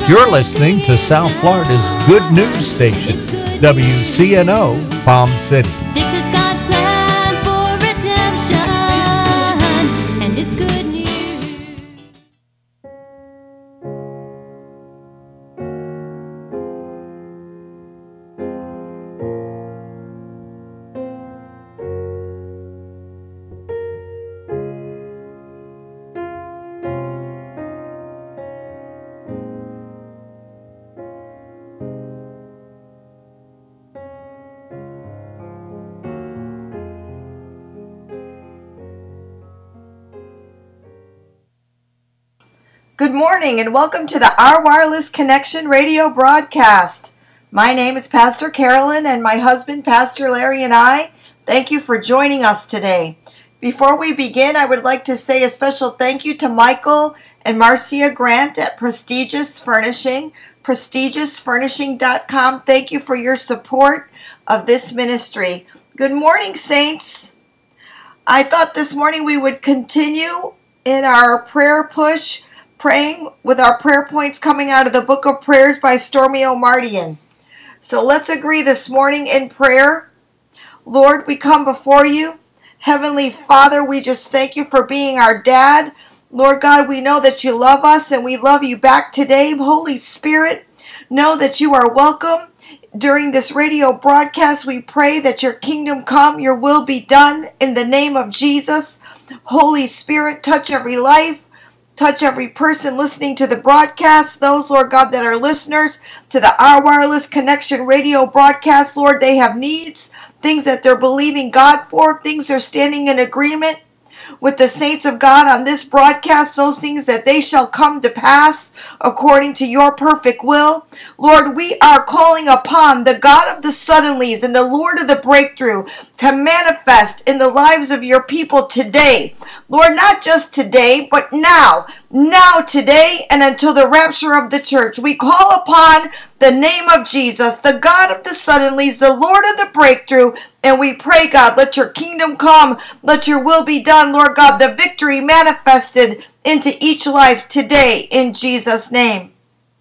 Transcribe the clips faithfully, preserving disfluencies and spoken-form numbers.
You're listening to South Florida's good news station, W C N O Palm City. This is God's plan for redemption, and it's good news. Good morning and welcome to the Our Wireless Connection radio broadcast. My name is Pastor Carolyn and my husband, Pastor Larry, and I thank you for joining us today. Before we begin, I would like to say a special thank you to Michael and Marcia Grant at Prestigious Furnishing, prestigious furnishing dot com. Thank you for your support of this ministry. Good morning, saints. I thought this morning we would continue in our prayer push, praying with our prayer points coming out of the Book of Prayers by Stormy O'Mardian. So let's agree this morning in prayer. Lord, we come before you. Heavenly Father, we just thank you for being our dad. Lord God, we know that you love us and we love you back today. Holy Spirit, know that you are welcome. During this radio broadcast, we pray that your kingdom come, your will be done in the name of Jesus. Holy Spirit, touch every life. Touch every person listening to the broadcast, those, Lord God, that are listeners to the Our Wireless Connection radio broadcast. Lord, they have needs, things that they're believing God for, things they're standing in agreement with the saints of God on this broadcast, those things that they shall come to pass according to your perfect will. Lord, we are calling upon the God of the suddenlies and the Lord of the breakthrough to manifest in the lives of your people today. Lord, not just today, but now, now today and until the rapture of the church. We call upon the name of Jesus, the God of the suddenlies, the Lord of the breakthrough, and we pray, God, let your kingdom come, let your will be done, Lord God, the victory manifested into each life today in Jesus' name.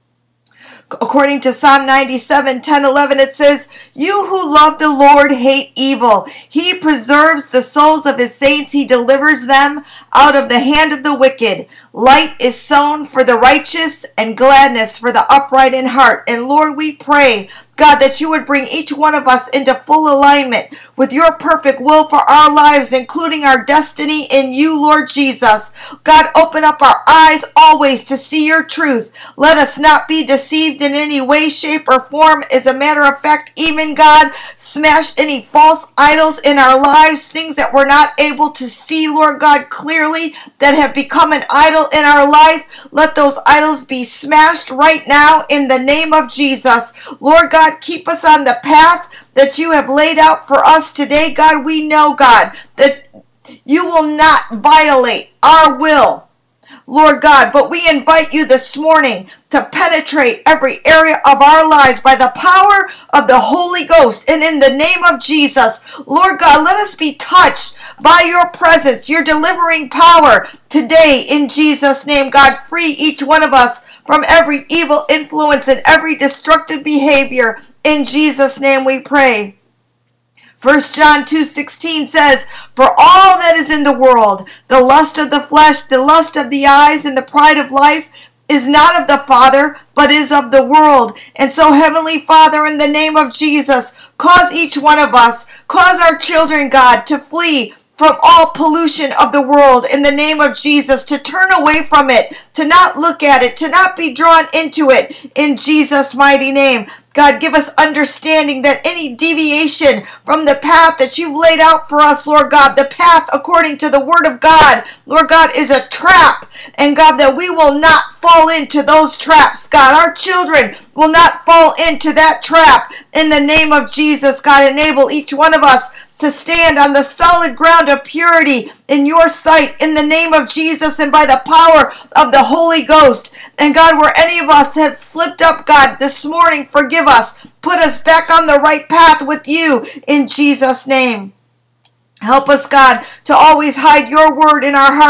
According to Psalm ninety-seven, ten, eleven, it says, "You who love the Lord hate evil. He preserves the souls of his saints. He delivers them out of the hand of the wicked. Light is sown for the righteous and gladness for the upright in heart." And Lord, we pray, God, that you would bring each one of us into full alignment with your perfect will for our lives, including our destiny in you, Lord Jesus. God, open up our eyes always to see your truth. Let us not be deceived in any way, shape, or form. As a matter of fact, even God, smash any false idols in our lives, things that we're not able to see, Lord God, clearly, that have become an idol in our life. Let those idols be smashed right now in the name of Jesus. Lord God, keep us on the path that you have laid out for us today. God, we know, God, that you will not violate our will, Lord God, but we invite you this morning to penetrate every area of our lives by the power of the Holy Ghost. And in the name of Jesus, Lord God, let us be touched by your presence, your delivering power today in Jesus' name. God, free each one of us from every evil influence and every destructive behavior. In Jesus' name we pray. First John two sixteen says, "For all that is in the world, the lust of the flesh, the lust of the eyes, and the pride of life, is not of the Father, but is of the world." And so, Heavenly Father, in the name of Jesus, cause each one of us, cause our children, God, to flee from all pollution of the world in the name of Jesus, to turn away from it, to not look at it, to not be drawn into it in Jesus' mighty name. God, give us understanding that any deviation from the path that you've laid out for us, Lord God, the path according to the word of God, Lord God, is a trap. And God, that we will not fall into those traps, God. Our children will not fall into that trap in the name of Jesus. God, enable each one of us to stand on the solid ground of purity in your sight in the name of Jesus and by the power of the Holy Ghost. And God, where any of us have slipped up, God, this morning, forgive us. Put us back on the right path with you in Jesus' name. Help us, God, to always hide your word in our hearts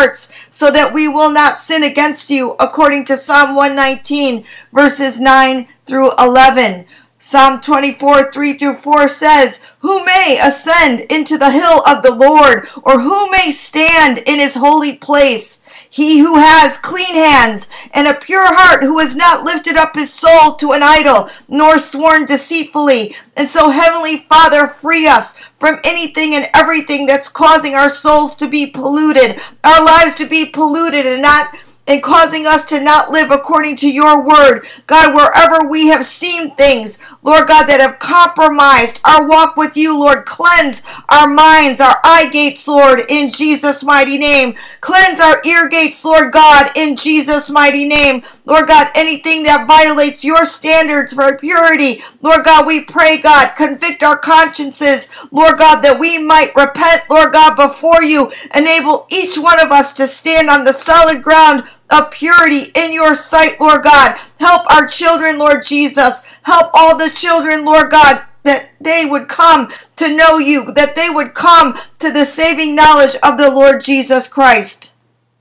so that we will not sin against you, according to Psalm one nineteen, verses nine through eleven. Psalm twenty-four, three through four says, "Who may ascend into the hill of the Lord, or who may stand in his holy place? He who has clean hands and a pure heart, who has not lifted up his soul to an idol, nor sworn deceitfully." And so, Heavenly Father, free us from anything and everything that's causing our souls to be polluted, our lives to be polluted, and not and causing us to not live according to your word. God, wherever we have seen things, Lord God, that have compromised our walk with you, Lord, cleanse our minds, our eye gates, Lord, in Jesus' mighty name. Cleanse our ear gates, Lord God, in Jesus' mighty name. Lord God, anything that violates your standards for purity, Lord God, we pray, God, convict our consciences, Lord God, that we might repent, Lord God, before you. Enable each one of us to stand on the solid ground of purity in your sight, Lord God. Help our children, Lord Jesus. Help all the children, Lord God, that they would come to know you, that they would come to the saving knowledge of the Lord Jesus Christ.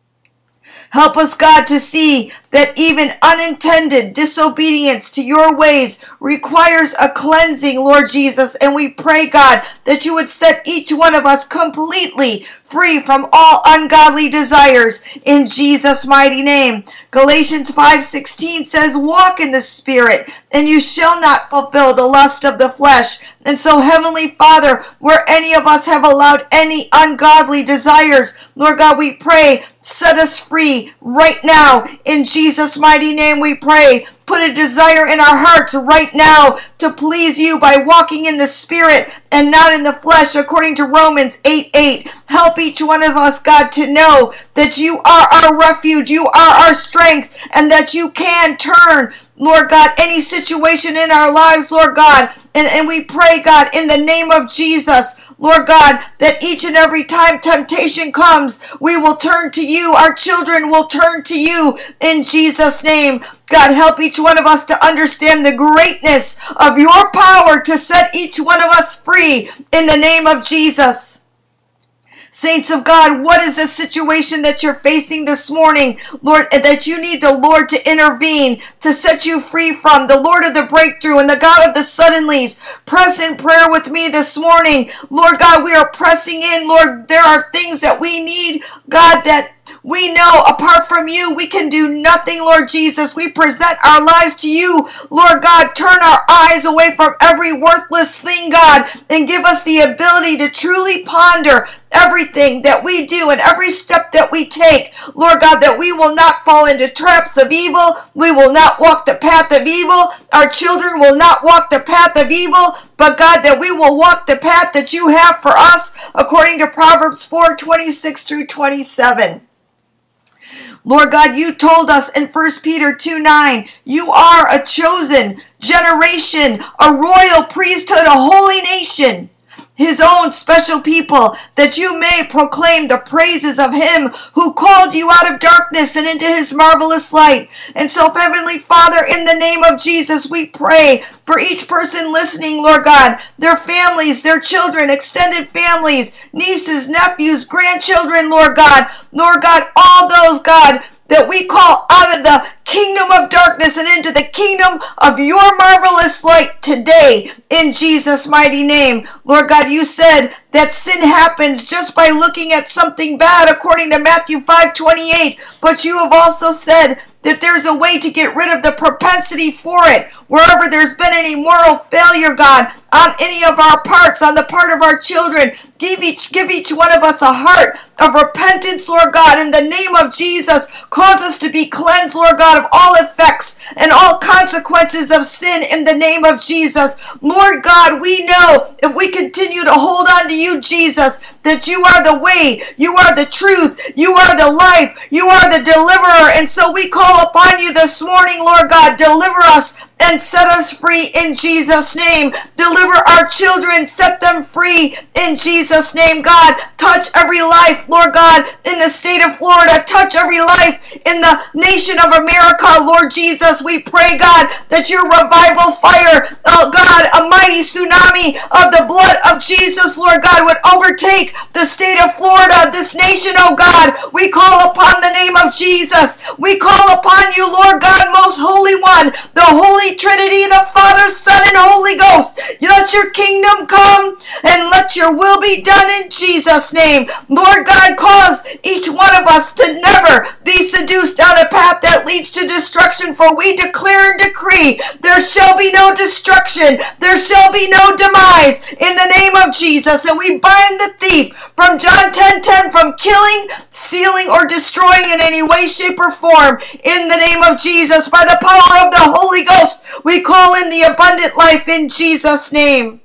Help us, God, to see that even unintended disobedience to your ways requires a cleansing, Lord Jesus. And we pray, God, that you would set each one of us completely free from all ungodly desires in Jesus' mighty name. Galatians five sixteen says, "Walk in the Spirit, and you shall not fulfill the lust of the flesh." And so, Heavenly Father, where any of us have allowed any ungodly desires, Lord God, we pray, set us free right now. In Jesus' mighty name we pray. Put a desire in our hearts right now to please you by walking in the Spirit and not in the flesh, according to Romans eight eight. Help each one of us, God, to know that you are our refuge, you are our strength, and that you can turn, Lord God, any situation in our lives, Lord God. And, and we pray, God, in the name of Jesus, Lord God, that each and every time temptation comes, we will turn to you. Our children will turn to you in Jesus' name. God, help each one of us to understand the greatness of your power to set each one of us free in the name of Jesus. Saints of God, what is the situation that you're facing this morning, Lord, that you need the Lord to intervene, to set you free from? The Lord of the breakthrough and the God of the suddenlies. Press in prayer with me this morning. Lord God, we are pressing in. Lord, there are things that we need, God, that we know apart from you, we can do nothing, Lord Jesus. We present our lives to you, Lord God. Turn our eyes away from every worthless thing, God, and give us the ability to truly ponder everything that we do and every step that we take, Lord God, that we will not fall into traps of evil. We will not walk the path of evil. Our children will not walk the path of evil, but God, that we will walk the path that you have for us, according to Proverbs four twenty-six through twenty-seven. Lord God, you told us in First Peter two nine, you are a chosen generation, a royal priesthood, a holy nation, his own special people, that you may proclaim the praises of him who called you out of darkness and into his marvelous light. And so, Heavenly Father, in the name of Jesus, we pray for each person listening, Lord God, their families, their children, extended families, nieces, nephews, grandchildren, Lord God, Lord God, all those, God, that we call out of the kingdom of darkness and into the kingdom of your marvelous light today, in Jesus' mighty name. Lord God, you said that sin happens just by looking at something bad, according to Matthew five twenty-eight, but you have also said that there's a way to get rid of the propensity for it. Wherever there's been any moral failure, God, on any of our parts, on the part of our children, give each, give each one of us a heart of repentance, Lord God, in the name of Jesus. Cause us to be cleansed, Lord God, of all effects and all consequences of sin in the name of Jesus. Lord God, we know if we continue to hold on to you, Jesus, that you are the way, you are the truth, you are the life, you are the deliverer. And so we call upon you this morning, Lord God, deliver us and set us free in Jesus' name. Deliver our children, set them free in Jesus' name, God. Touch every life, Lord God, in the state of Florida. Touch every life in the nation of America, Lord Jesus. We pray, God, that your revival fire, oh God, a mighty tsunami of the blood of Jesus, Lord God, would overtake the state of Florida, this nation, oh God. We call upon the name of Jesus. We call upon you, Lord God, most holy one, the Holy Trinity, the Father, Son, and Holy Ghost. You let your kingdom come and let your will be done in Jesus' name. Lord God, cause each one of us to never be seduced down a path that leads to destruction, for we declare and decree there shall be no destruction, there shall be no demise in the name of Jesus. And we bind the thief from John ten ten from killing, stealing, or destroying in any way, shape, or form in the name of Jesus. By the power of the Holy Ghost, we call in the abundant life in Jesus' name.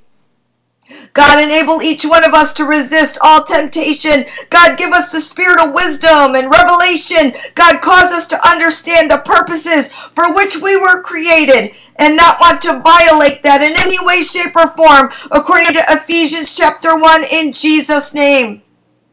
God, enable each one of us to resist all temptation. God, give us the spirit of wisdom and revelation. God, cause us to understand the purposes for which we were created and not want to violate that in any way, shape, or form, according to Ephesians chapter one, in Jesus' name.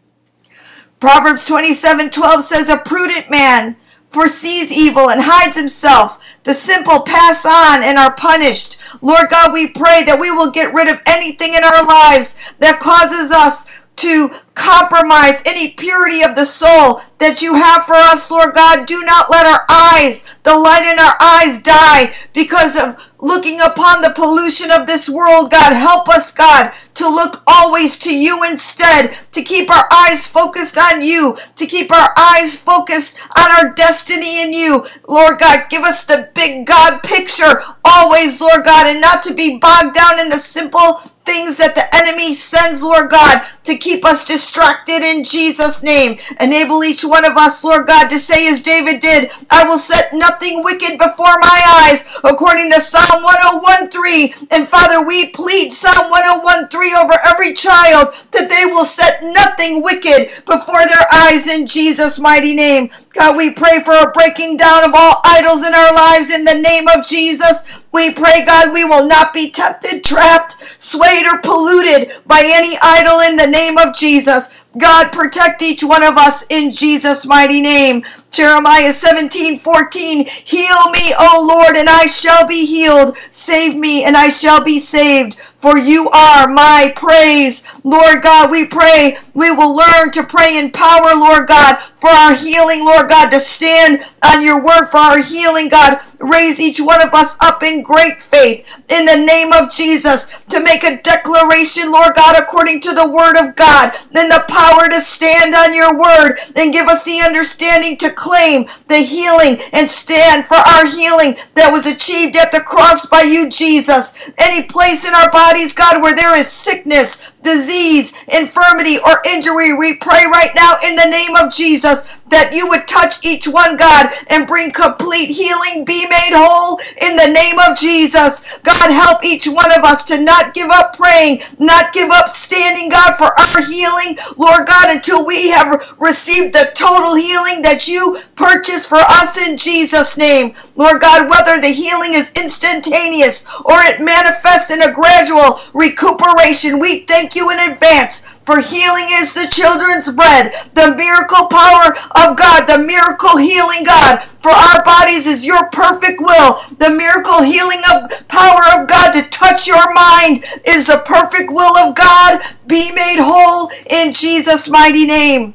Proverbs twenty-seven twelve says, a prudent man foresees evil and hides himself. The simple pass on and are punished. Lord God, we pray that we will get rid of anything in our lives that causes us to compromise any purity of the soul that you have for us, Lord God. Do not let our eyes, the light in our eyes, die because of looking upon the pollution of this world. God, help us, God, to look always to you instead, to keep our eyes focused on you, to keep our eyes focused on our destiny in you. Lord God, give us the big God picture always, Lord God, and not to be bogged down in the simple things that the enemy sends, Lord God, to keep us distracted in Jesus' name. Enable each one of us, Lord God, to say as David did, I will set nothing wicked before my eyes, according to Psalm one oh one three. And Father, we plead Psalm one oh one three over every child, that they will set nothing wicked before their eyes in Jesus' mighty name. God, we pray for a breaking down of all idols in our lives in the name of Jesus. We pray, God, we will not be tempted, trapped, swayed, or polluted by any idol in the name of Jesus. God, protect each one of us in Jesus' mighty name. Jeremiah seventeen fourteen, heal me, O Lord, and I shall be healed. Save me, and I shall be saved, for you are my praise. Lord God, we pray we will learn to pray in power, Lord God, for our healing, Lord God, to stand on your word for our healing, God. Raise each one of us up in great faith in the name of Jesus to make a declaration, Lord God, according to the word of God, then the power to stand on your word, and give us the understanding to claim the healing and stand for our healing that was achieved at the cross by you, Jesus. Any place in our bodies, God, where there is sickness, disease, infirmity, or injury, we pray right now in the name of Jesus that you would touch each one, God, and bring complete healing. Be made whole in the name of Jesus. God, help each one of us to not give up praying, not give up standing, God, for our healing, Lord God, until we have received the total healing that you purchased for us in Jesus' name. Lord God, whether the healing is instantaneous or it manifests in a gradual recuperation, we thank you in advance. For healing is the children's bread. The miracle power of God, the miracle healing, God, for our bodies is your perfect will. The miracle healing of power of God to touch your mind is the perfect will of God. Be made whole in Jesus' mighty name.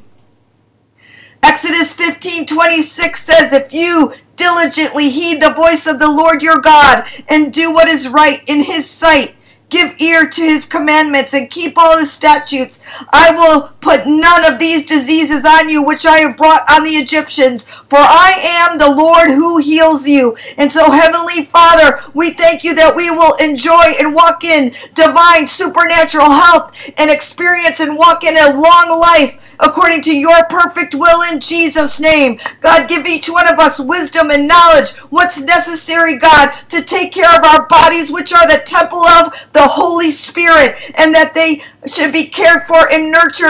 Exodus fifteen twenty-six says, if you diligently heed the voice of the Lord your God and do what is right in his sight, give ear to his commandments and keep all his statutes, I will put none of these diseases on you which I have brought on the Egyptians, for I am the Lord who heals you. And so, Heavenly Father, we thank you that we will enjoy and walk in divine supernatural health and experience and walk in a long life according to your perfect will in Jesus' name. God, give each one of us wisdom and knowledge, what's necessary, God, to take care of our bodies, which are the temple of the Holy Spirit, and that they should be cared for and nurtured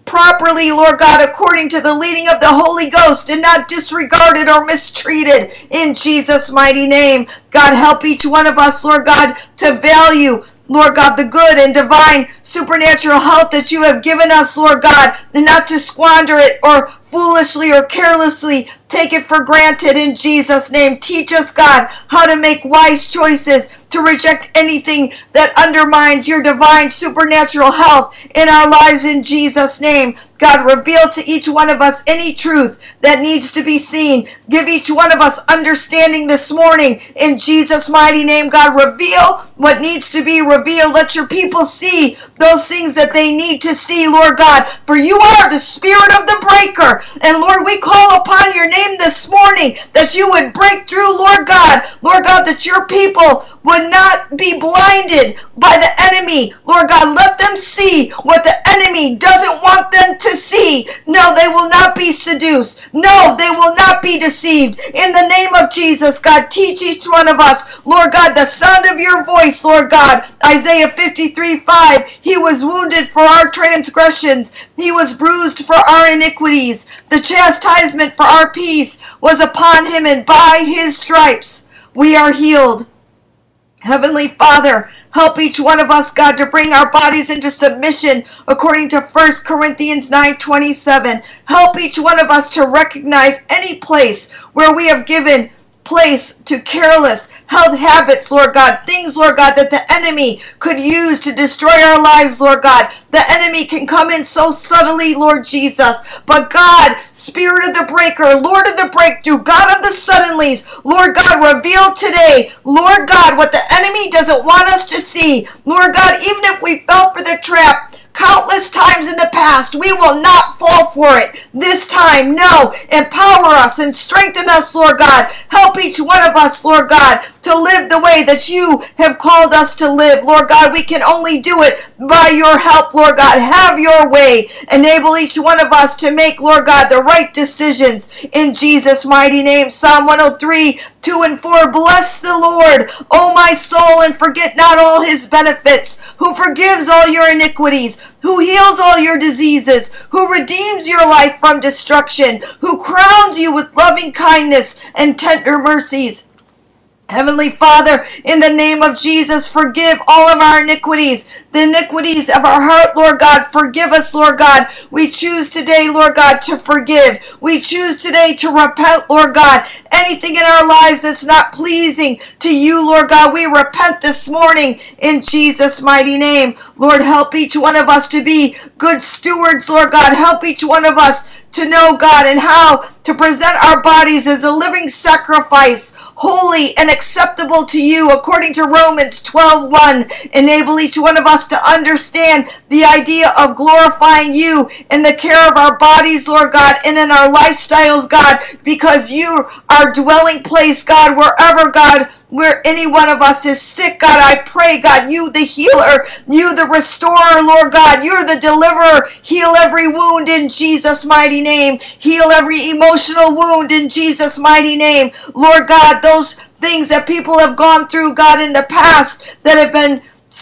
properly, Lord God, according to the leading of the Holy Ghost and not disregarded or mistreated in Jesus' mighty name. God, help each one of us, Lord God, to value, Lord God, the good and divine supernatural health that you have given us, Lord God, and not to squander it or foolishly or carelessly take it for granted in Jesus' name. Teach us, God, how to make wise choices, to reject anything that undermines your divine supernatural health in our lives in Jesus' name. God, reveal to each one of us any truth that needs to be seen. Give each one of us understanding this morning in Jesus' mighty name. God, reveal what needs to be revealed. Let your people see those things that they need to see, Lord God, for you are the spirit of the breaker. And Lord, we call upon your name this morning that you would break through, Lord God, Lord God, that your people would not be blinded by the enemy. Lord God, let them see what the enemy doesn't want them to see. No, they will not be seduced. No, they will not be deceived. In the name of Jesus, God, teach each one of us, Lord God, the sound of your voice, Lord God. Isaiah fifty-three five, he was wounded for our transgressions. He was bruised for our iniquities. The chastisement for our peace was upon him, and by his stripes we are healed. Heavenly Father, help each one of us, God, to bring our bodies into submission according to First Corinthians nine twenty-seven. Help each one of us to recognize any place where we have given place to careless health habits, Lord God. Things, Lord God, that the enemy could use to destroy our lives, Lord God. The enemy can come in so subtly, Lord Jesus. But God, Spirit of the breaker, Lord of the breakthrough, God of the suddenlies, Lord God, reveal today, Lord God, what the enemy doesn't want us to see. Lord God, even if we fell for the trap countless times in the past, we will not fall for it this time. No, empower us and strengthen us, Lord God. Help each one of us, Lord God, to live the way that you have called us to live. Lord God, we can only do it by your help, Lord God. Have your way. Enable each one of us to make, Lord God, the right decisions in Jesus' mighty name. Psalm one oh three, two and four. Bless the Lord, O my soul, and forget not all his benefits, who forgives all your iniquities, who heals all your diseases, who redeems your life from destruction, who crowns you with loving kindness and tender mercies. Heavenly Father, in the name of Jesus, forgive all of our iniquities, the iniquities of our heart, Lord God. Forgive us, Lord God. We choose today, Lord God, to forgive. We choose today to repent, Lord God. Anything in our lives that's not pleasing to you, Lord God, we repent this morning in Jesus' mighty name. Lord, help each one of us to be good stewards, Lord God. Help each one of us to know, God, and how to present our bodies as a living sacrifice, holy and acceptable to you, according to Romans twelve one. Enable each one of us to understand the idea of glorifying you in the care of our bodies, Lord God, and in our lifestyles, God, because you are dwelling place, God, wherever, God, where any one of us is sick, God, I pray, God, you the healer, you the restorer, Lord God, you're the deliverer. Heal every wound in Jesus' mighty name. Heal every emotional wound in Jesus' mighty name. Lord God, those things that people have gone through, God, in the past that have been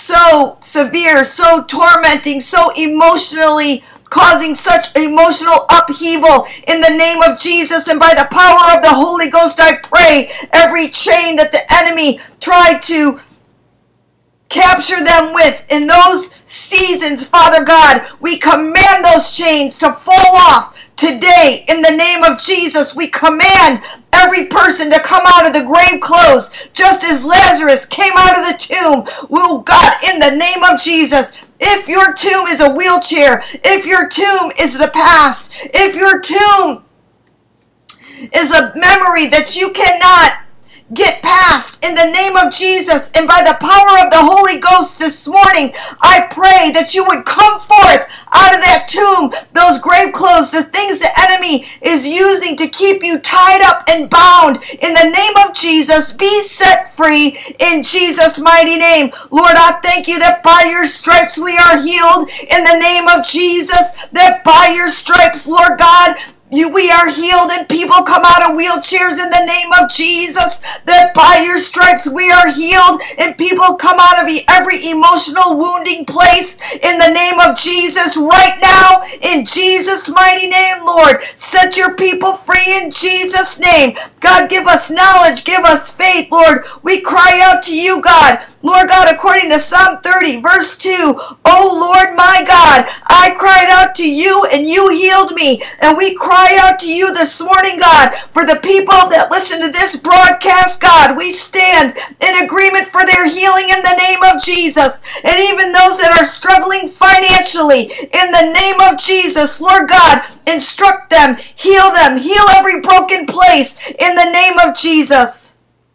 so severe, so tormenting, so emotionally causing such emotional upheaval, in the name of Jesus and by the power of the Holy Ghost, I pray every chain that the enemy tried to capture them with in those seasons, Father God, we command those chains to fall off today. In the name of Jesus, we command every person to come out of the grave clothes, just as Lazarus came out of the tomb. Will God, in the name of Jesus, if your tomb is a wheelchair, if your tomb is the past, if your tomb is a memory that you cannot get past, in the name of Jesus and by the power of the Holy Ghost this morning, I pray that you would come forth out of that tomb, those grave clothes, the things the enemy is using to keep you tied up and bound. In the name of Jesus, be set free in Jesus' mighty name. Lord, I thank you that by your stripes we are healed. In the name of Jesus, that by your stripes, Lord God, You, we are healed and people come out of wheelchairs in the name of Jesus. That by your stripes we are healed and people come out of every emotional wounding place in the name of Jesus right now. In Jesus' mighty name, Lord, set your people free in Jesus' name. God, give us knowledge, give us faith, Lord. We cry out to you, God. Lord God, according to Psalm thirty, verse two, O Lord my God, I cried out to you and you healed me. And we cry out to you this morning, God, for the people that listen to this broadcast, God. We stand in agreement for their healing in the name of Jesus. And even those that are struggling financially, in the name of Jesus, Lord God, instruct them, heal them, heal every broken place in the name of Jesus.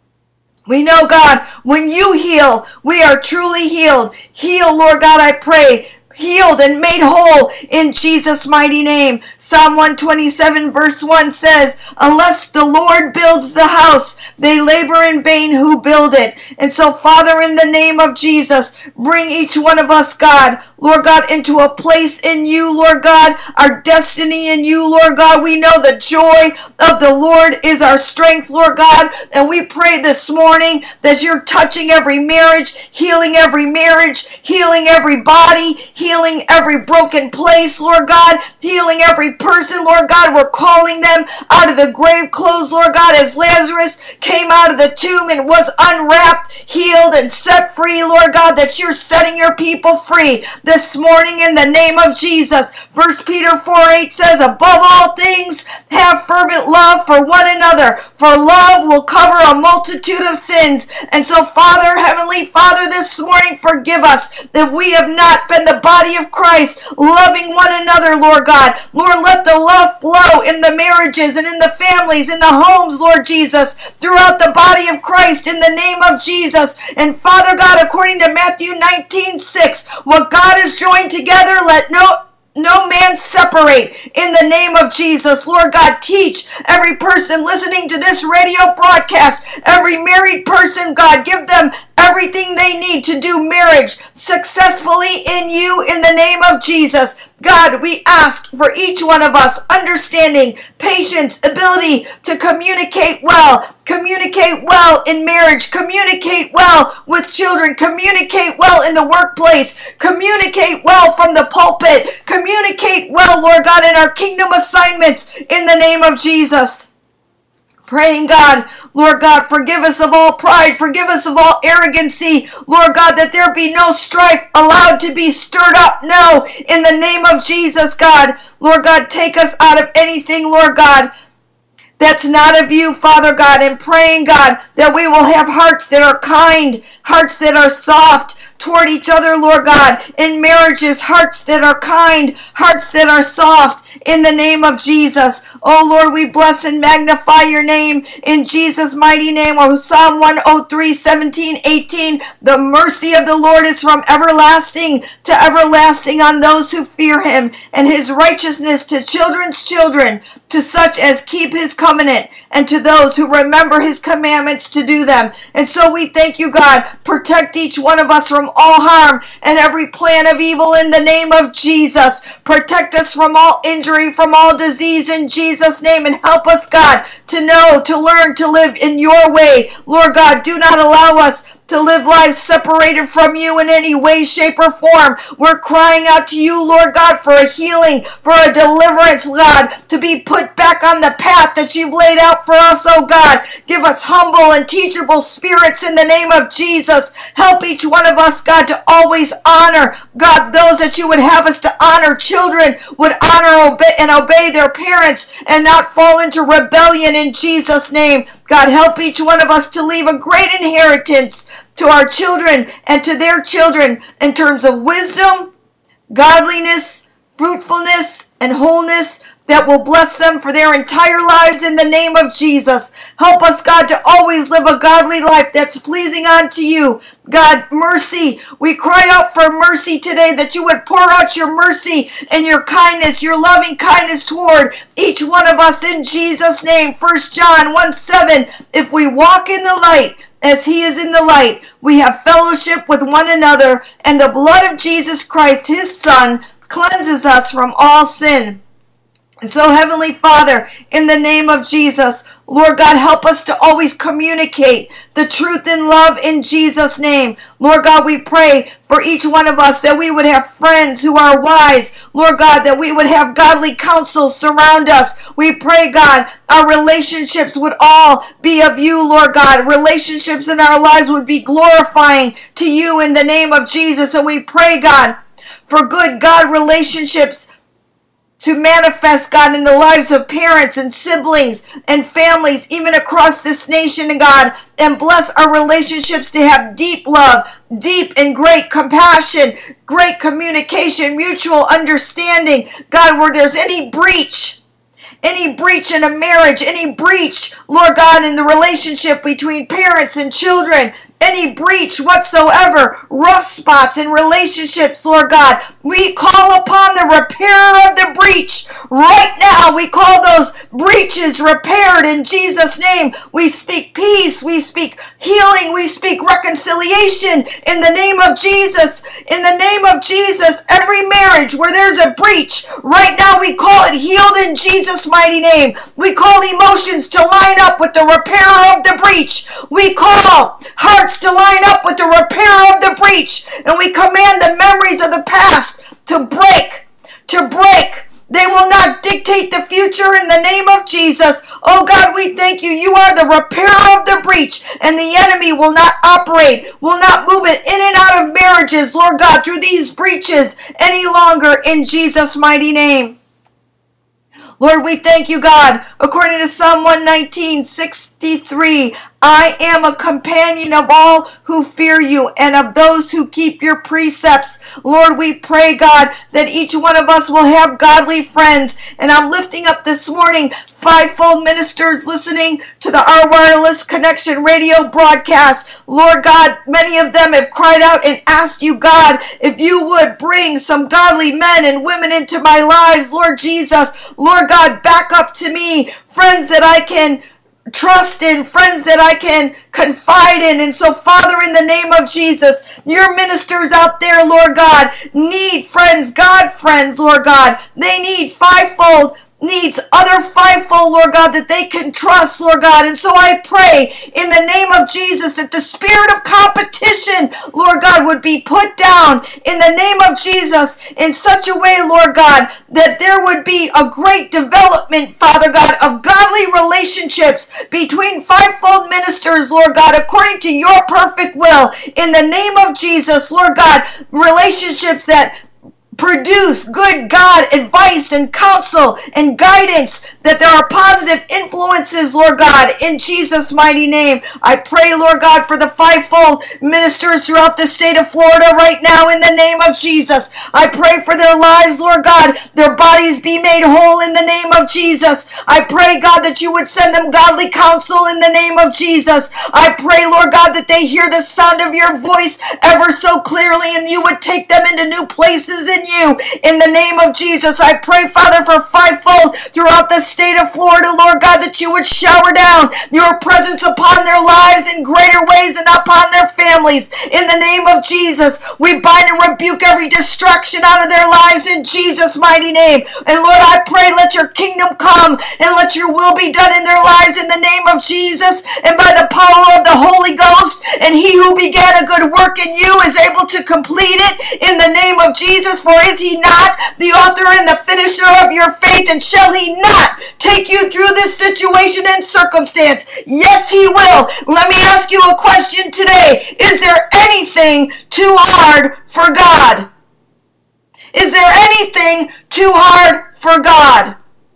We know, God, when you heal, we are truly healed. Heal, Lord God, I pray. Healed and made whole in Jesus' mighty name. Psalm one twenty-seven verse one says, unless the Lord builds the house, they labor in vain who build it. And so, Father, in the name of Jesus, bring each one of us, God, Lord God, into a place in you, Lord God, our destiny in you, Lord God. We know the joy of the Lord is our strength, Lord God. And we pray this morning that you're touching every marriage, healing every marriage, healing every body, healing every broken place, Lord God, healing every person, Lord God. We're calling them out of the grave clothes, Lord God, as Lazarus came out of the tomb and was unwrapped, healed, and set free, Lord God, that you're setting your people free this morning in the name of Jesus. First Peter four eight says, above all things, have fervent love for one another, for love will cover a multitude of sins. And so, Father, Heavenly Father, this morning, forgive us if we have not been the body of Christ, loving one another, Lord God. Lord, let the love flow in the marriages and in the families, in the homes, Lord Jesus, throughout the body of Christ, in the name of Jesus. And Father God, according to Matthew nineteen six, what God has joined together, let no No man separate in the name of Jesus. Lord God, teach every person listening to this radio broadcast, every married person, God, give them everything they need to do marriage successfully in you in the name of Jesus. God, we ask for each one of us understanding, patience, ability to communicate well, communicate well in marriage, communicate well with children, communicate well in the workplace, communicate well from the pulpit, communicate well, Lord God, in our kingdom assignments in the name of Jesus. Praying, God, Lord God, forgive us of all pride, forgive us of all arrogancy, Lord God, that there be no strife allowed to be stirred up. No, in the name of Jesus, God, Lord God, take us out of anything, Lord God, that's not of you, Father God, and praying, God, that we will have hearts that are kind, hearts that are soft toward each other, Lord God, in marriages, hearts that are kind, hearts that are soft, in the name of Jesus. Oh Lord, we bless and magnify your name in Jesus' mighty name. Oh, Psalm one oh three, seventeen, eighteen, the mercy of the Lord is from everlasting to everlasting on those who fear him, and his righteousness to children's children, to such as keep his covenant, and to those who remember his commandments to do them. And so we thank you, God. Protect each one of us from all harm and every plan of evil in the name of Jesus. Protect us from all injury, from all disease in Jesus' name, and help us, God, to know, to learn, to live in your way. Lord God, do not allow us to live lives separated from you in any way, shape, or form. We're crying out to you, Lord God, for a healing, for a deliverance, God, to be put back on the path that you've laid out for us, oh God. Give us humble and teachable spirits in the name of Jesus. Help each one of us, God, to always honor, God, those that you would have us to honor. Children would honor obey, and obey their parents and not fall into rebellion in Jesus' name. God, help each one of us to leave a great inheritance to our children and to their children in terms of wisdom, godliness, fruitfulness, and wholeness that will bless them for their entire lives in the name of Jesus. Help us, God, to always live a godly life that's pleasing unto you. God, mercy. We cry out for mercy today, that you would pour out your mercy and your kindness, your loving kindness toward each one of us in Jesus' name. First John one seven, if we walk in the light, as he is in the light, we have fellowship with one another, and the blood of Jesus Christ, his Son, cleanses us from all sin. And so, Heavenly Father, in the name of Jesus, Lord God, help us to always communicate the truth in love in Jesus' name. Lord God, we pray for each one of us that we would have friends who are wise. Lord God, that we would have godly counsel surround us. We pray, God, our relationships would all be of you, Lord God. Relationships in our lives would be glorifying to you in the name of Jesus. And we pray, God, for good God relationships to manifest, God, in the lives of parents and siblings and families, even across this nation, God, and bless our relationships to have deep love, deep and great compassion, great communication, mutual understanding, God, where there's any breach, any breach in a marriage, any breach, Lord God, in the relationship between parents and children, any breach whatsoever, rough spots in relationships, Lord God, we call upon the repairer of the breach right now. We call those breaches repaired in Jesus' name. We speak peace, we speak healing, we speak reconciliation in the name of Jesus. In the name of Jesus, every marriage where there's a breach, right now we call it healed in Jesus' mighty name. We call emotions to line up with the repairer of the breach. We call hearts to line up with the repairer of the breach. And we command the memories of the past to break, to break. They will not dictate the future in the name of Jesus. Oh God, we thank you. You are the repairer of the breach, and the enemy will not operate, will not move it in and out of marriages, Lord God, through these breaches any longer in Jesus' mighty name. Lord, we thank you, God, according to Psalm one nineteen, sixty-three, I am a companion of all who fear you and of those who keep your precepts. Lord, we pray, God, that each one of us will have godly friends. And I'm lifting up this morning fivefold ministers listening to the Our Wireless Connection radio broadcast. Lord God, many of them have cried out and asked you, God, if you would bring some godly men and women into my lives, Lord Jesus. Lord God, back up to me friends that I can trust in, friends that I can confide in. And so, Father, in the name of Jesus, your ministers out there, Lord God, need friends, God friends, Lord God. They need fivefold, needs other fivefold, Lord God, that they can trust, Lord God. And so I pray in the name of Jesus that the spirit of competition, Lord God, would be put down in the name of Jesus in such a way, Lord God, that there would be a great development, Father God, of godly relationships between fivefold ministers, Lord God, according to your perfect will. In the name of Jesus, Lord God, relationships that produce good God advice and counsel and guidance, that there are positive influences, Lord God, in Jesus' mighty name. I pray, Lord God, for the fivefold ministers throughout the state of Florida right now in the name of Jesus. I pray for their lives, Lord God, their bodies be made whole in the name of Jesus. I pray, God, that you would send them godly counsel in the name of Jesus. I pray, Lord God, that they hear the sound of your voice ever so clearly and you would take them into new places in you. In the name of Jesus, I pray, Father, for fivefold throughout the state of Florida, Lord God, that you would shower down your presence upon their lives in greater ways and upon their families. In the name of Jesus, we bind and rebuke every distraction out of their lives in Jesus' mighty name. And Lord, I pray, let your kingdom come and let your will be done in their lives in the name of Jesus and by the power of the Holy Ghost. And he who began a good work in you is able to complete it in the name of Jesus. For is he not the author and the finisher of your faith? And shall he not take you through this situation and circumstance? Yes, he will. Let me ask you a question today. Is there anything too hard for God? Is there anything too hard for God?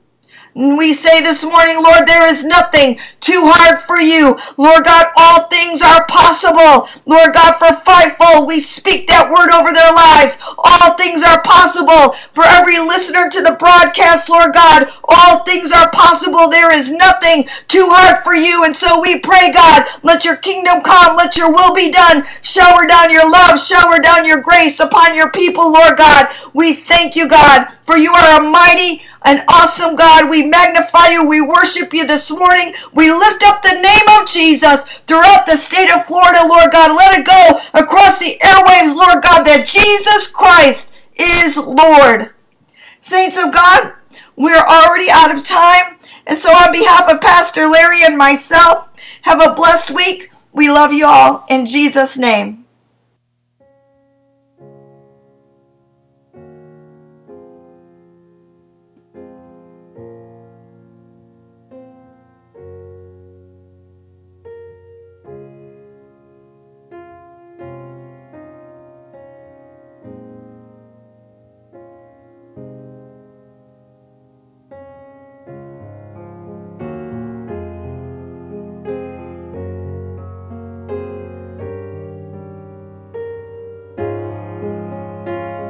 We say this morning, Lord, there is nothing too hard for you. Lord God, all things are possible. Lord God, for fivefold, we speak that word over their lives. All things are possible. For every listener to the broadcast, Lord God, all things are possible. There is nothing too hard for you. And so we pray, God, let your kingdom come. Let your will be done. Shower down your love. Shower down your grace upon your people, Lord God. We thank you, God, for you are a mighty an awesome God. We magnify you. We worship you this morning. We lift up the name of Jesus throughout the state of Florida, Lord God. Let it go across the airwaves, Lord God, that Jesus Christ is Lord. Saints of God, We're already out of time. And so on behalf of Pastor Larry and myself, have a blessed week. We love you all in Jesus' name.